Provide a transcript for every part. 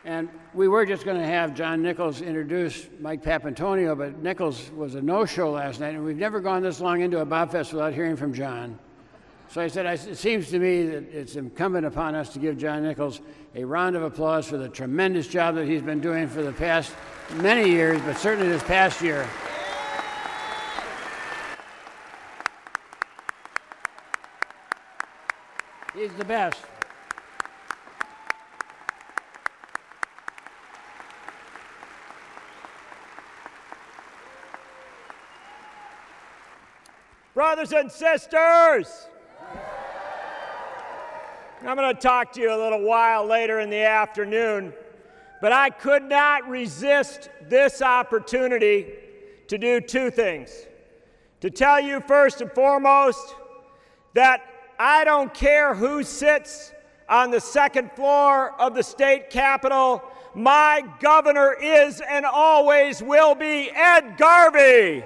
And we were just going to have John Nichols introduce Mike Papantonio, but Nichols was a no-show last night, and we've never gone this long into a Bobfest without hearing from John. So I said, it seems to me that it's incumbent upon us to give John Nichols a round of applause for the tremendous job that he's been doing for the past many years, but certainly this past year. He's the best. Brothers and sisters, I'm going to talk to you a little while later in the afternoon, but I could not resist this opportunity to do two things. To tell you first and foremost that I don't care who sits on the second floor of the state capitol, my governor is and always will be Ed Garvey.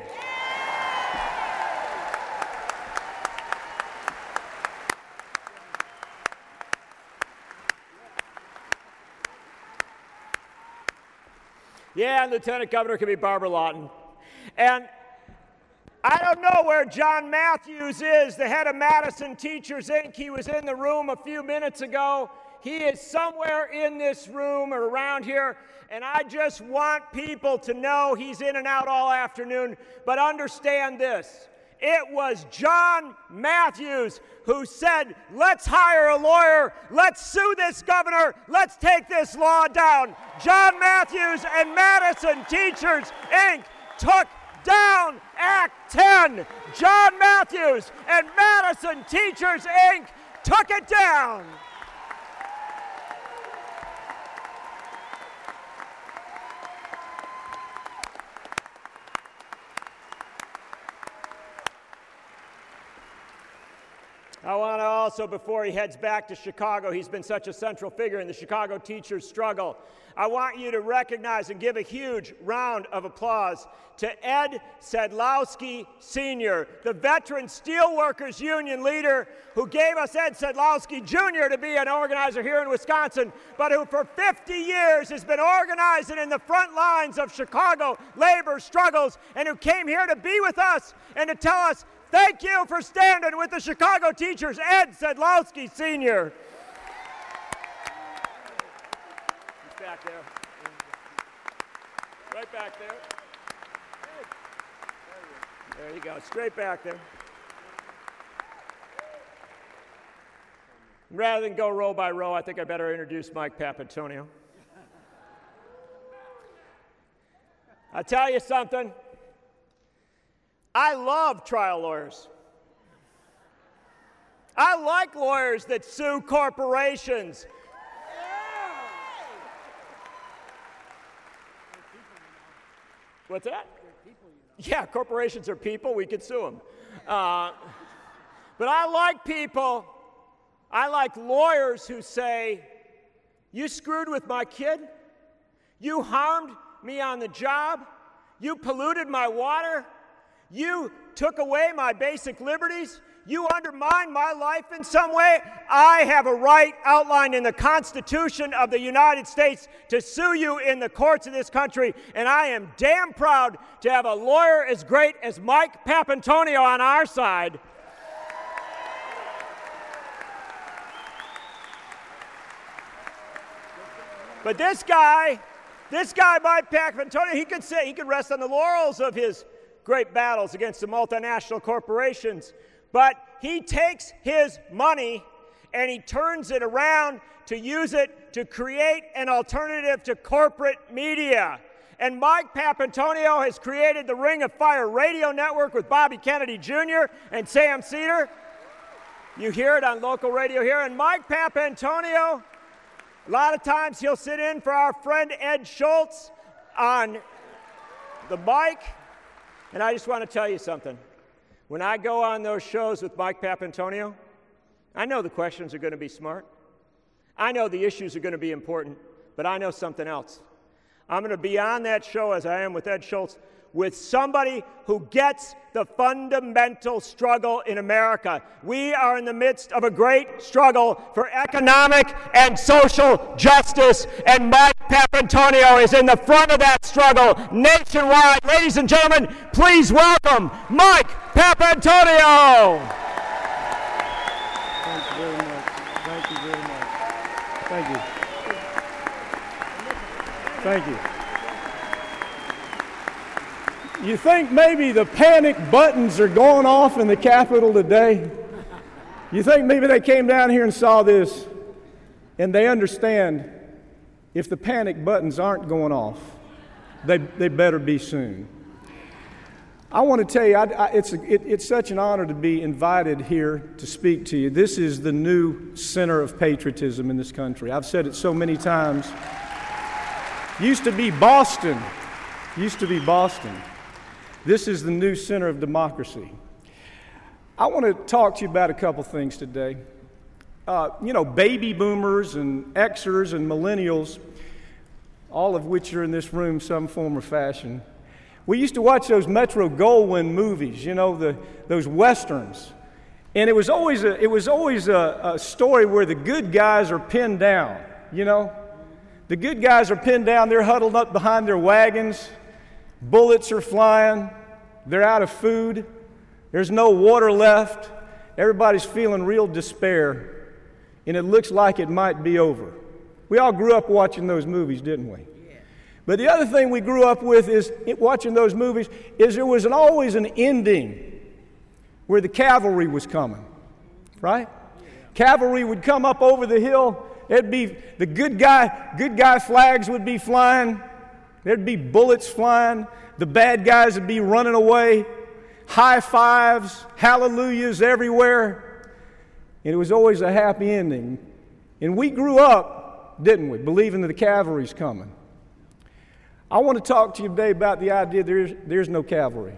Yeah, and Lieutenant Governor can be Barbara Lawton. And I don't know where John Matthews is, the head of Madison Teachers, Inc. He was in the room a few minutes ago. He is somewhere in this room or around here, and I just want people to know he's in and out all afternoon. But understand this. It was John Matthews who said, let's hire a lawyer, let's sue this governor, let's take this law down. John Matthews and Madison Teachers, Inc. took down Act 10. John Matthews and Madison Teachers, Inc. took it down. I want to also, before he heads back to Chicago, he's been such a central figure in the Chicago teachers' struggle. I want you to recognize and give a huge round of applause to Ed Sedlowski Sr., the veteran Steelworkers Union leader who gave us Ed Sedlowski Jr. to be an organizer here in Wisconsin, but who for 50 years has been organizing in the front lines of Chicago labor struggles, and who came here to be with us and to tell us, thank you for standing with the Chicago teachers, Ed Sedlowski Sr. He's back there. Right back there. There you go, straight back there. Rather than go row by row, I think I better introduce Mike Papantonio. I'll tell you something. I love trial lawyers. I like lawyers that sue corporations. What's that? Yeah, corporations are people. We could sue them. But I like people. I like lawyers who say, you screwed with my kid. You harmed me on the job. You polluted my water. You took away my basic liberties. You undermined my life in some way. I have a right outlined in the Constitution of the United States to sue you in the courts of this country, and I am damn proud to have a lawyer as great as Mike Papantonio on our side. But this guy, Mike Papantonio, he could rest on the laurels of his great battles against the multinational corporations, but he takes his money and he turns it around to use it to create an alternative to corporate media. And Mike Papantonio has created the Ring of Fire radio network with Bobby Kennedy Jr. and Sam Cedar. You hear it on local radio here. And Mike Papantonio, a lot of times he'll sit in for our friend Ed Schultz on the mic. And I just want to tell you something. When I go on those shows with Mike Papantonio, I know the questions are going to be smart. I know the issues are going to be important, but I know something else. I'm going to be on that show, as I am with Ed Schultz, with somebody who gets the fundamental struggle in America. We are in the midst of a great struggle for economic and social justice, and Mike Papantonio is in the front of that struggle nationwide. Ladies and gentlemen, please welcome Mike Papantonio. Thank you very much. Thank you very much. Thank you. Thank you. You think maybe the panic buttons are going off in the Capitol today? You think maybe they came down here and saw this and they understand if the panic buttons aren't going off, they better be soon. I want to tell you, it's such an honor to be invited here to speak to you. This is the new center of patriotism in this country. I've said it so many times. Used to be Boston. This is the new center of democracy. I want to talk to you about a couple things today. Baby boomers and Xers and millennials, all of which are in this room some form or fashion. We used to watch those Metro-Goldwyn movies, those westerns. And it was always a story where the good guys are pinned down, The good guys are pinned down, they're huddled up behind their wagons. Bullets are flying. They're out of food. There's no water left. Everybody's feeling real despair. And it looks like it might be over. We all grew up watching those movies, didn't we? Yeah. But the other thing we grew up with is watching those movies is there was always an ending where the cavalry was coming. Right? Yeah. Cavalry would come up over the hill. It'd be the good guy flags would be flying. There'd be bullets flying. The bad guys would be running away. High fives, hallelujahs everywhere. And it was always a happy ending. And we grew up, didn't we, believing that the cavalry's coming. I want to talk to you today about the idea there's no cavalry.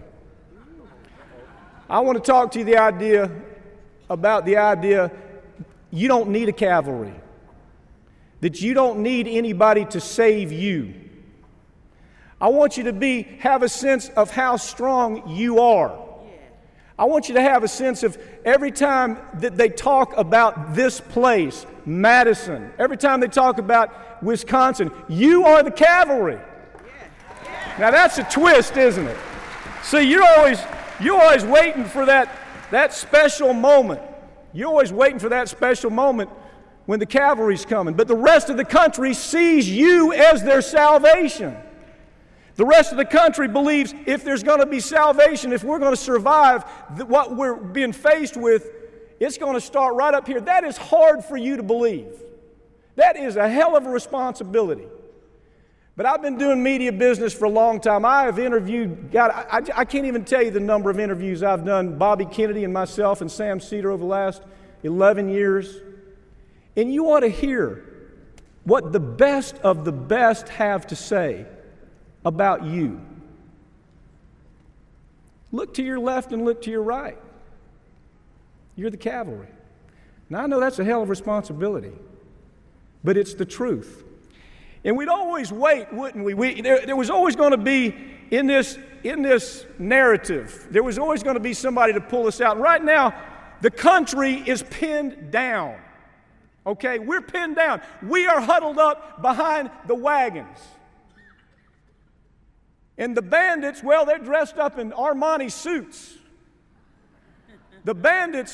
I want to talk to you about the idea you don't need a cavalry. That you don't need anybody to save you. I want you to have a sense of how strong you are. I want you to have a sense of every time that they talk about this place, Madison, every time they talk about Wisconsin, you are the cavalry. Now that's a twist, isn't it? See, you're always waiting for that special moment. You're always waiting for that special moment when the cavalry's coming. But the rest of the country sees you as their salvation. The rest of the country believes if there's going to be salvation, if we're going to survive what we're being faced with, it's going to start right up here. That is hard for you to believe. That is a hell of a responsibility. But I've been doing media business for a long time. I have interviewed, I can't even tell you the number of interviews I've done, Bobby Kennedy and myself and Sam Cedar over the last 11 years. And you ought to hear what the best of the best have to say about you. Look to your left and look to your right. You're the cavalry. Now, I know that's a hell of a responsibility, but it's the truth. And we'd always wait, wouldn't we? There was always going to be, in this narrative, there was always going to be somebody to pull us out. And right now, the country is pinned down. Okay? We're pinned down. We are huddled up behind the wagons. And the bandits, well, they're dressed up in Armani suits. The bandits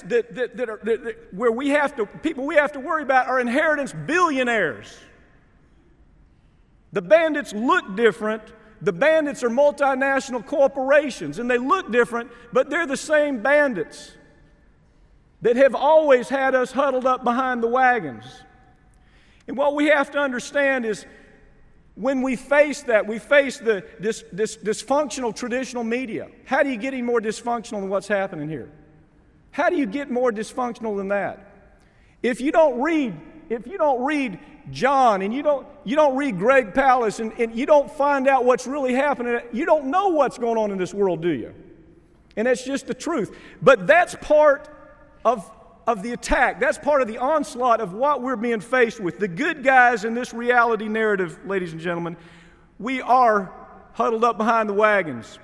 people we have to worry about are inheritance billionaires. The bandits look different. The bandits are multinational corporations, and they look different, but they're the same bandits that have always had us huddled up behind the wagons. And what we have to understand is when we face that, we face this dysfunctional traditional media. How do you get any more dysfunctional than what's happening here? How do you get more dysfunctional than that? If you don't read John and you don't read Greg Palast and you don't find out what's really happening, you don't know what's going on in this world, do you? And that's just the truth. But that's part of the attack. That's part of the onslaught of what we're being faced with. The good guys in this reality narrative, ladies and gentlemen, we are huddled up behind the wagons.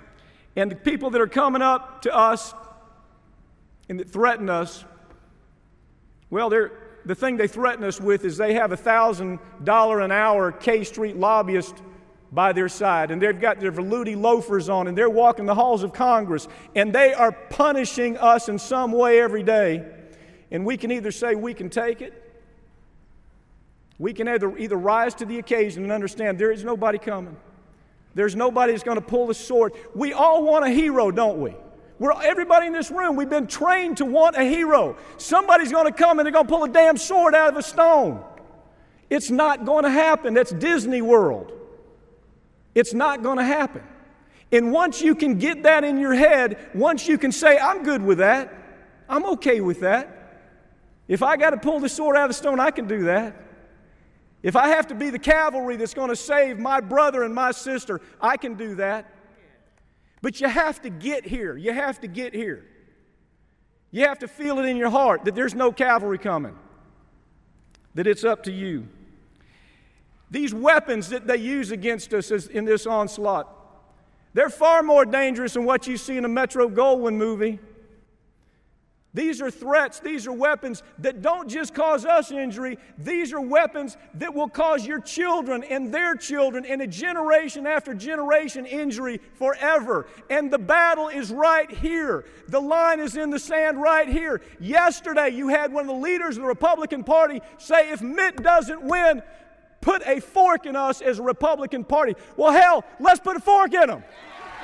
And the people that are coming up to us and that threaten us, well, the thing they threaten us with is they have a $1,000 an hour K Street lobbyist by their side, and they've got their veluti loafers on, and they're walking the halls of Congress, and they are punishing us in some way every day. And we can either say we can take it, we can either rise to the occasion and understand there is nobody coming. There's nobody that's going to pull the sword. We all want a hero, don't we? Everybody in this room, we've been trained to want a hero. Somebody's going to come and they're going to pull a damn sword out of a stone. It's not going to happen. That's Disney World. It's not going to happen. And once you can get that in your head, once you can say, I'm good with that, I'm okay with that. If I got to pull the sword out of the stone, I can do that. If I have to be the cavalry that's going to save my brother and my sister, I can do that. But you have to get here. You have to get here. You have to feel it in your heart that there's no cavalry coming, that it's up to you. These weapons that they use against us in this onslaught, they're far more dangerous than what you see in a Metro-Goldwyn movie. These are threats, these are weapons that don't just cause us injury, these are weapons that will cause your children and their children and a generation after generation injury forever. And the battle is right here. The line is in the sand right here. Yesterday you had one of the leaders of the Republican Party say, if Mitt doesn't win, put a fork in us as a Republican Party. Well, hell, let's put a fork in them.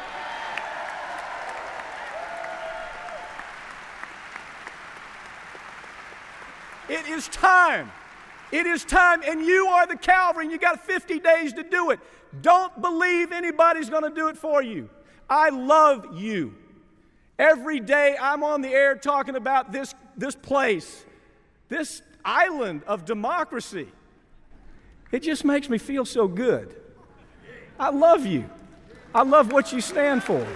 It is time. It is time, and you are the cavalry, and you got 50 days to do it. Don't believe anybody's going to do it for you. I love you. Every day I'm on the air talking about this place, this island of democracy. It just makes me feel so good. I love you. I love what you stand for.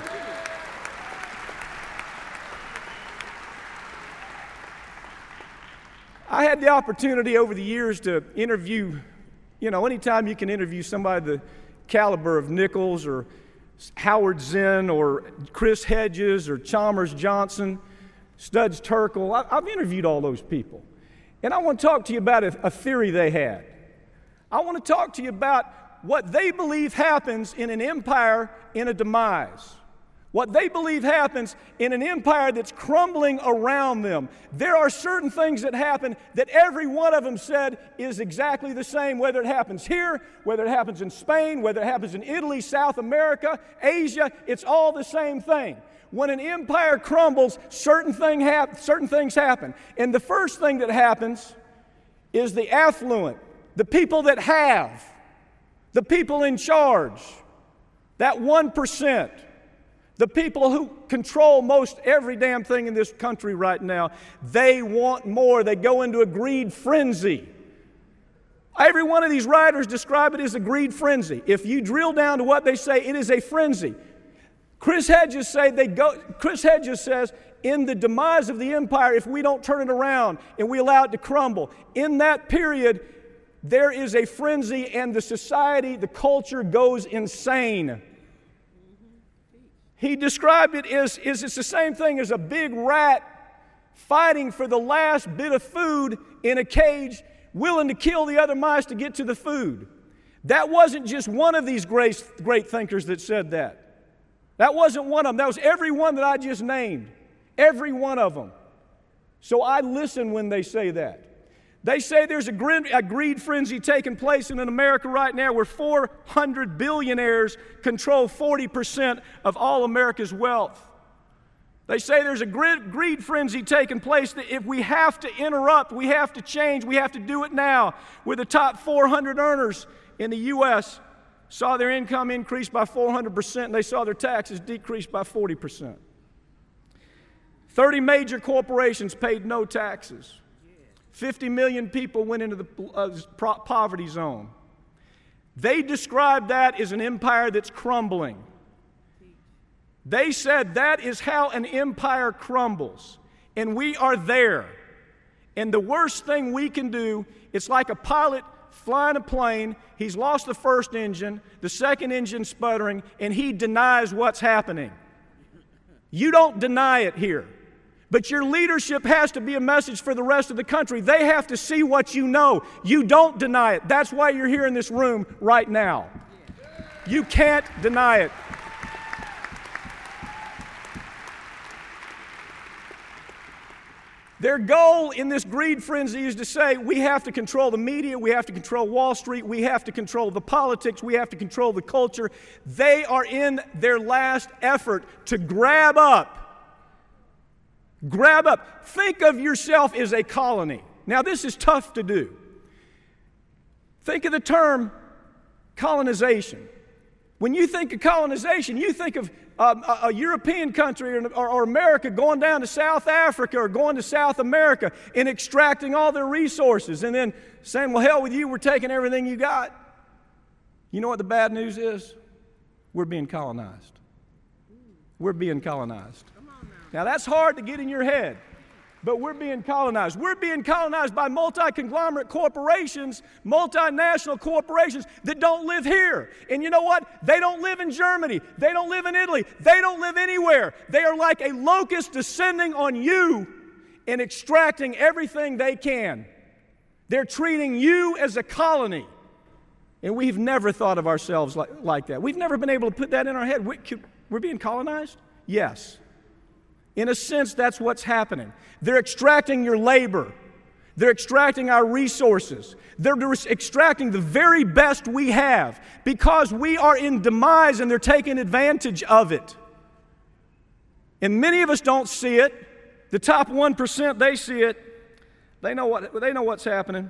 I had the opportunity over the years to interview, anytime you can interview somebody the caliber of Nichols or Howard Zinn or Chris Hedges or Chalmers Johnson, Studs Terkel. I've interviewed all those people. And I want to talk to you about a theory they had. I want to talk to you about what they believe happens in an empire in a demise. What they believe happens in an empire that's crumbling around them. There are certain things that happen that every one of them said is exactly the same, whether it happens here, whether it happens in Spain, whether it happens in Italy, South America, Asia, it's all the same thing. When an empire crumbles, certain things happen. And the first thing that happens is the affluent, the people that have, the people in charge, that 1%. The people who control most every damn thing in this country right now, they want more. They go into a greed frenzy. Every one of these writers describe it as a greed frenzy. If you drill down to what they say, it is a frenzy. Chris Hedges says, in the demise of the empire, if we don't turn it around and we allow it to crumble, in that period, there is a frenzy and the society, the culture goes insane. He described it as it's the same thing as a big rat fighting for the last bit of food in a cage, willing to kill the other mice to get to the food. That wasn't just one of these great thinkers that said that. That wasn't one of them. That was every one that I just named. Every one of them. So I listen when they say that. They say there's a greed frenzy taking place in America right now where 400 billionaires control 40% of all America's wealth. They say there's a greed frenzy taking place that if we have to interrupt, we have to change, we have to do it now. Where the top 400 earners in the U.S. saw their income increase by 400% and they saw their taxes decrease by 40%. 30 major corporations paid no taxes. 50 million people went into the poverty zone. They described that as an empire that's crumbling. They said that is how an empire crumbles. And we are there. And the worst thing we can do, it's like a pilot flying a plane. He's lost the first engine, the second engine sputtering, and he denies what's happening. You don't deny it here. But your leadership has to be a message for the rest of the country. They have to see what you know. You don't deny it. That's why you're here in this room right now. You can't deny it. Their goal in this greed frenzy is to say, we have to control the media, we have to control Wall Street, we have to control the politics, we have to control the culture. They are in their last effort to grab up. Grab up. Think of yourself as a colony. Now, this is tough to do. Think of the term colonization. When you think of colonization, you think of a European country or America going down to South Africa or going to South America and extracting all their resources and then saying, well, hell with you, we're taking everything you got. You know what the bad news is? We're being colonized. We're being colonized. Now, that's hard to get in your head, but we're being colonized. We're being colonized by multi-conglomerate corporations, multinational corporations that don't live here. And you know what? They don't live in Germany. They don't live in Italy. They don't live anywhere. They are like a locust descending on you and extracting everything they can. They're treating you as a colony. And we've never thought of ourselves like that. We've never been able to put that in our head. We're being colonized? Yes. In a sense, that's what's happening. They're extracting your labor. They're extracting our resources. They're extracting the very best we have because we are in demise and they're taking advantage of it. And many of us don't see it. The top 1%, they see it. They know what's happening.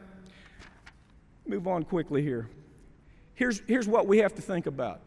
Move on quickly here. Here's what we have to think about.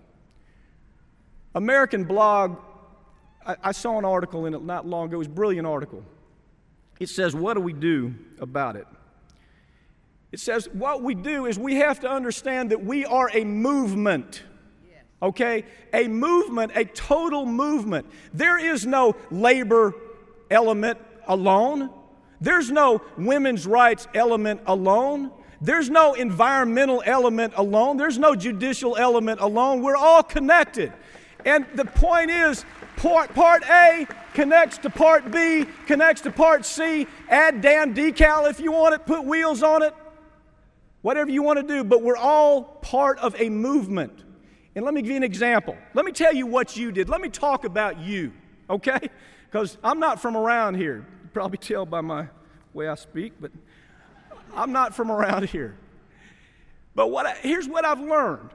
American Blog, I saw an article in it not long ago. It was a brilliant article. It says, what do we do about it? It says, what we do is we have to understand that we are a movement. Okay? A movement, a total movement. There is no labor element alone. There's no women's rights element alone. There's no environmental element alone. There's no judicial element alone. We're all connected. And the point is, Part A connects to Part B, connects to Part C. Add damn decal if you want it, put wheels on it, whatever you want to do. But we're all part of a movement. And let me give you an example. Let me tell you what you did. Let me talk about you, okay? Because I'm not from around here. You probably tell by my way I speak, but I'm not from around here. But here's what I've learned.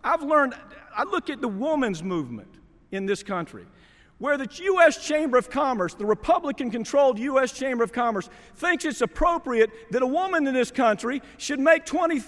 I look at the women's movement in this country, where the U.S. Chamber of Commerce, the Republican-controlled U.S. Chamber of Commerce, thinks it's appropriate that a woman in this country should make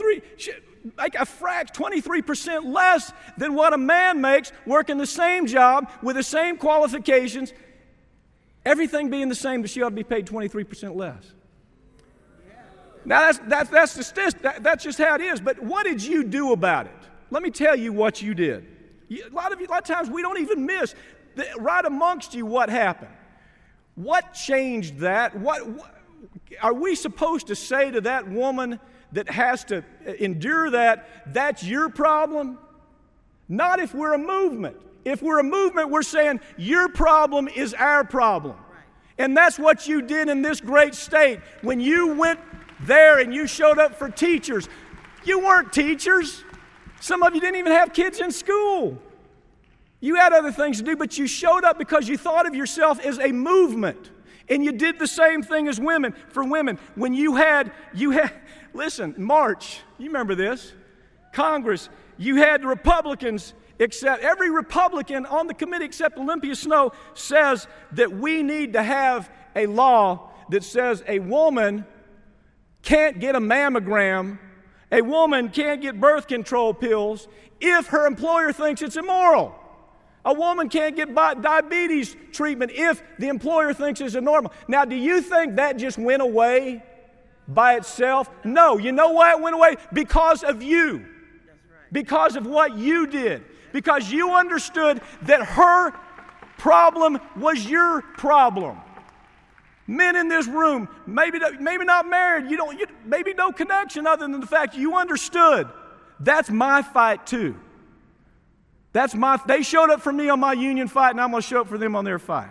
23% less than what a man makes working the same job with the same qualifications, everything being the same, but she ought to be paid 23% less. Now, that's just how it is. But what did you do about it? Let me tell you what you did. A lot of times we don't even miss right amongst you what happened. What changed that? What are we supposed to say to that woman that has to endure that? That's your problem? Not if we're a movement. If we're a movement, we're saying your problem is our problem. And that's what you did in this great state. When you went there and you showed up for teachers, you weren't teachers. Some of you didn't even have kids in school. You had other things to do, but you showed up because you thought of yourself as a movement. And you did the same thing as women, for women. When you had, listen, March, you remember this, Congress, you had the Republicans, except every Republican on the committee except Olympia Snowe says that we need to have a law that says a woman can't get a mammogram, a woman can't get birth control pills if her employer thinks it's immoral. A woman can't get diabetes treatment if the employer thinks it's normal. Now, do you think that just went away by itself? No. You know why it went away? Because of you. Because of what you did. Because you understood that her problem was your problem. Men in this room, maybe not married, maybe no connection other than the fact you understood. That's my fight too. They showed up for me on my union fight, and I'm going to show up for them on their fight.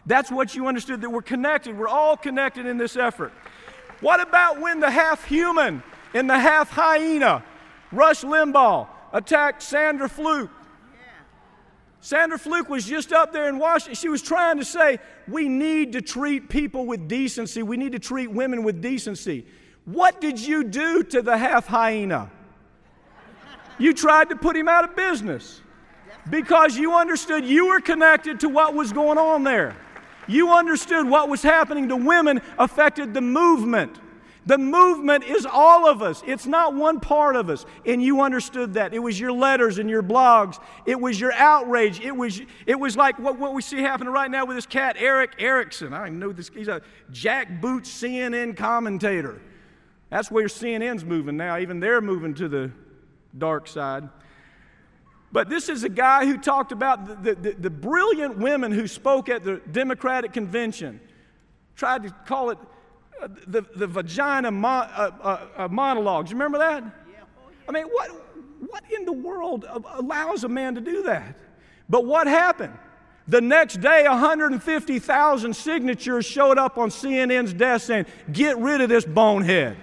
That's what you understood, that we're connected. We're all connected in this effort. What about when the half-human and the half-hyena, Rush Limbaugh, attacked Sandra Fluke? Sandra Fluke was just up there in Washington. She was trying to say, we need to treat people with decency. We need to treat women with decency. What did you do to the half-hyena? You tried to put him out of business because you understood you were connected to what was going on there. You understood what was happening to women affected the movement. The movement is all of us. It's not one part of us. And you understood that. It was your letters and your blogs. It was your outrage. It was like what we see happening right now with this cat, Eric Erickson. I know this. He's a jackboot CNN commentator. That's where CNN's moving now. Even they're moving to the dark side. But this is a guy who talked about the brilliant women who spoke at the Democratic convention, tried to call it the vagina monologues. You remember that? I mean, what in the world allows a man to do that? But what happened? The next day, 150,000 signatures showed up on CNN's desk saying, get rid of this bonehead.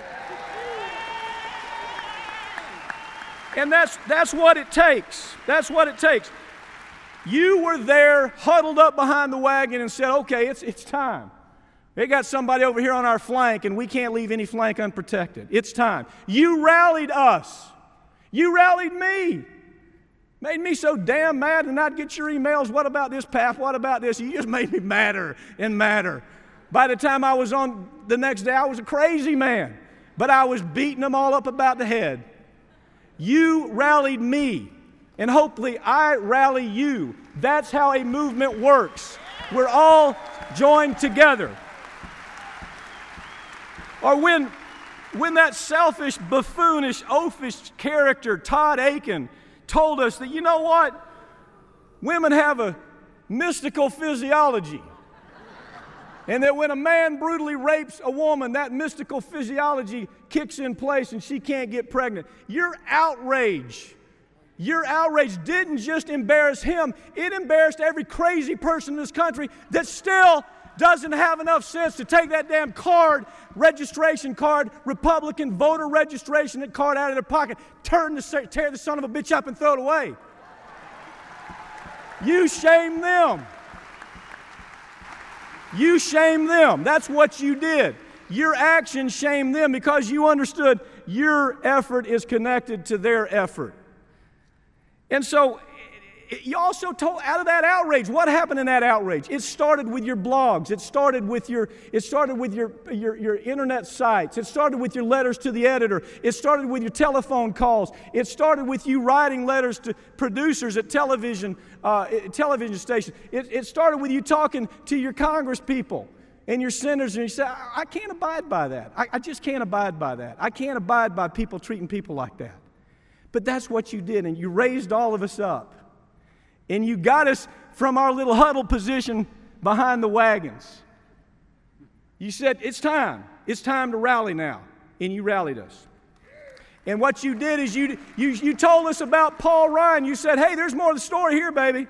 And that's what it takes. That's what it takes. You were there, huddled up behind the wagon and said, okay, it's time. They got somebody over here on our flank, and we can't leave any flank unprotected. It's time. You rallied us. You rallied me. Made me so damn mad to not get your emails. What about this, Pap? What about this? You just made me madder and madder. By the time I was on the next day, I was a crazy man. But I was beating them all up about the head. You rallied me, and hopefully I rally you. That's how a movement works. We're all joined together. Or when that selfish, buffoonish, oafish character, Todd Akin, told us that, you know what? Women have a mystical physiology. And that when a man brutally rapes a woman, that mystical physiology kicks in place and she can't get pregnant. Your outrage didn't just embarrass him, it embarrassed every crazy person in this country that still doesn't have enough sense to take that damn card, registration card, Republican voter registration card out of their pocket, tear the son of a bitch up and throw it away. You shame them. You shame them. That's what you did. Your actions shamed them because you understood your effort is connected to their effort. And so you also told out of that outrage. What happened in that outrage? It started with your blogs. It started with your internet sites. It started with your letters to the editor. It started with your telephone calls. It started with you writing letters to producers at television stations. It started with you talking to your Congress people and your senators, and you said, I can't abide by that. I just can't abide by that. I can't abide by people treating people like that. But that's what you did, and you raised all of us up. And you got us from our little huddle position behind the wagons. You said, it's time to rally now. And you rallied us. And what you did is you told us about Paul Ryan. You said, hey, there's more to the story here, baby.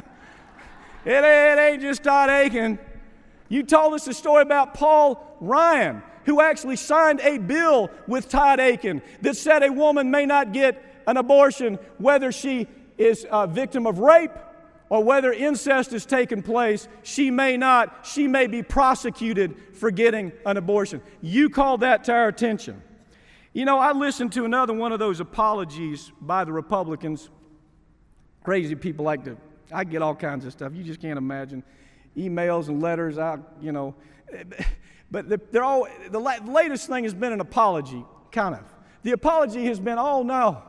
It ain't just Todd Akin. You told us a story about Paul Ryan, who actually signed a bill with Todd Akin that said a woman may not get an abortion whether she is a victim of rape or whether incest has taken place. She may be prosecuted for getting an abortion. You called that to our attention. You know, I listened to another one of those apologies by the Republicans. Crazy people I get all kinds of stuff. You just can't imagine. Emails and letters out, you know. But they're all, the latest thing has been an apology, kind of. The apology has been, oh no,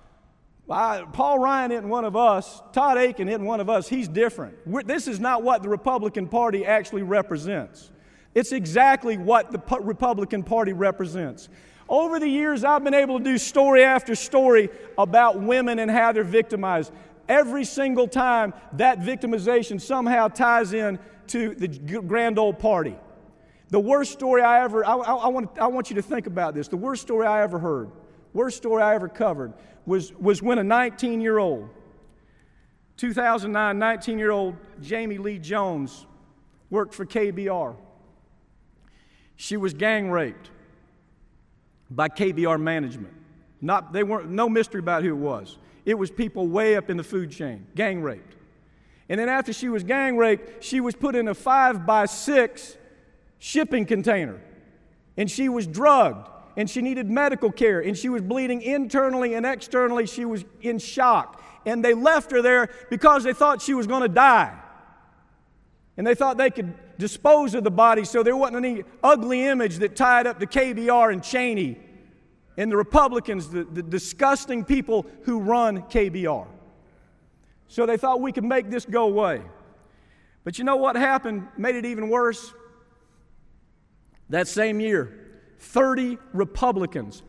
Paul Ryan isn't one of us. Todd Akin isn't one of us. He's different. This is not what the Republican Party actually represents. It's exactly what the Republican Party represents. Over the years, I've been able to do story after story about women and how they're victimized. Every single time, that victimization somehow ties in to the grand old party. The worst story I want you to think about this. The worst story I ever heard, worst story I ever covered was when a 19-year-old, 2009, 19-year-old Jamie Lee Jones worked for KBR. She was gang raped by KBR management. No mystery about who it was. It was people way up in the food chain, gang raped. And then after she was gang raped, she was put in a 5x6 shipping container. And she was drugged, and she needed medical care, and she was bleeding internally and externally. She was in shock. And they left her there because they thought she was going to die. And they thought they could dispose of the body so there wasn't any ugly image that tied up to KBR and Cheney and the Republicans, the disgusting people who run KBR. So they thought we could make this go away. But you know what happened? Made it even worse. That same year, 30 Republicans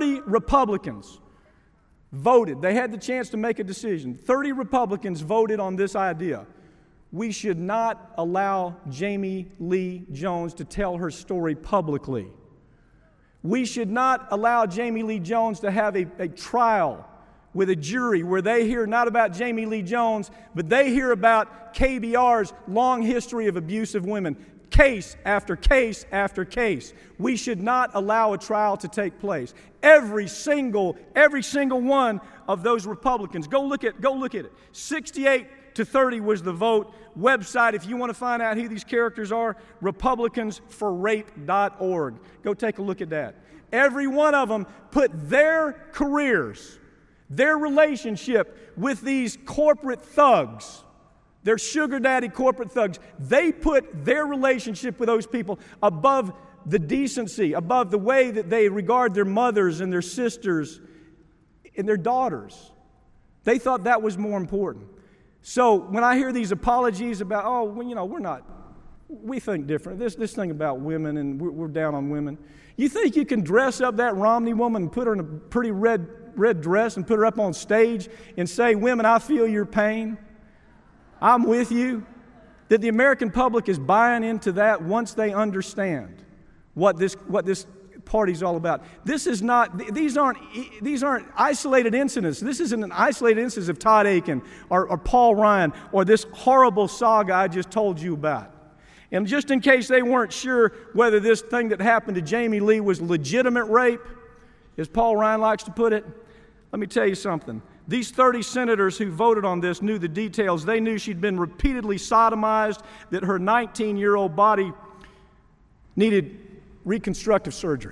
voted. They had the chance to make a decision. 30 Republicans voted on this idea. We should not allow Jamie Lee Jones to tell her story publicly. We should not allow Jamie Lee Jones to have a trial with a jury where they hear not about Jamie Lee Jones, but they hear about KBR's long history of abuse of women, case after case after case. We should not allow a trial to take place. Every single one of those Republicans, go look at it. 68-30 was the vote. Website, if you want to find out who these characters are, republicansforrape.org. Go take a look at that. Every one of them put their careers, their relationship with these corporate thugs, their sugar daddy corporate thugs, they put their relationship with those people above the decency, above the way that they regard their mothers and their sisters and their daughters. They thought that was more important. So when I hear these apologies about, we think different. This thing about women and we're down on women. You think you can dress up that Romney woman and put her in a pretty red dress and put her up on stage and say, women, I feel your pain. I'm with you. That the American public is buying into that once they understand what this party's all about. These aren't isolated incidents. This isn't an isolated instance of Todd Akin or Paul Ryan or this horrible saga I just told you about. And just in case they weren't sure whether this thing that happened to Jamie Lee was legitimate rape, as Paul Ryan likes to put it, let me tell you something. These 30 senators who voted on this knew the details. They knew she'd been repeatedly sodomized, that her 19-year-old body needed reconstructive surgery.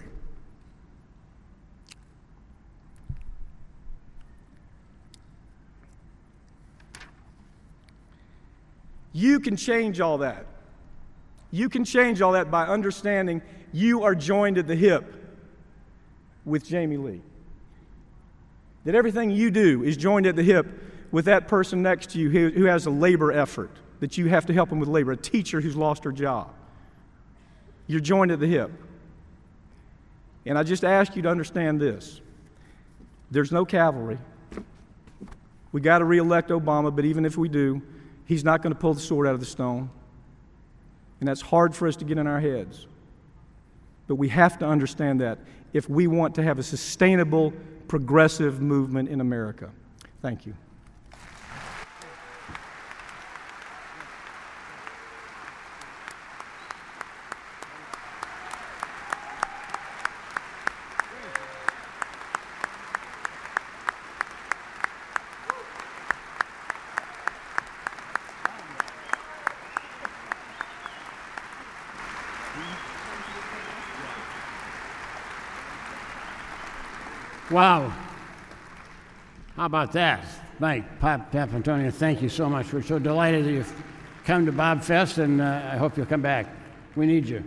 You can change all that. You can change all that by understanding you are joined at the hip with Jamie Lee. That everything you do is joined at the hip with that person next to you who has a labor effort, that you have to help them with labor, a teacher who's lost her job. You're joined at the hip. And I just ask you to understand this. There's no cavalry. We got to reelect Obama, but even if we do, he's not going to pull the sword out of the stone. And that's hard for us to get in our heads. But we have to understand that if we want to have a sustainable, progressive movement in America. Thank you. Wow. How about that? Mike Papantonio, thank you so much. We're so delighted that you've come to Bob Fest, and I hope you'll come back. We need you.